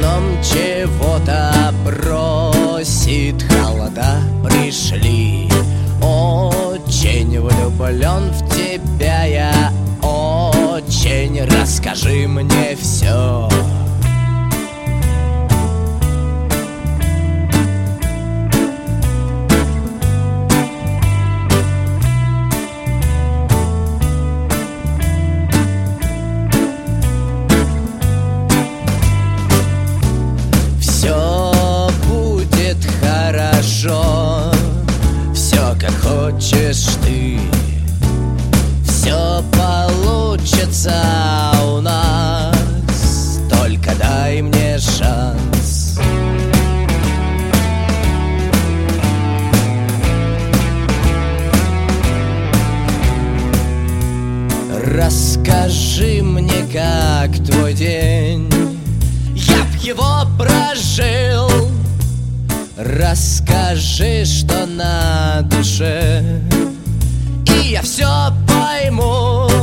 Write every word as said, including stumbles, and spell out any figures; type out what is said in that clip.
окном чего-то просит. Холода пришли, очень влюблен в тебя я, очень. Расскажи мне все. Все как хочешь ты, все получится у нас, только дай мне шанс. Расскажи мне, как твой день, я б его прожил. Расскажи, что на душе, и я все пойму.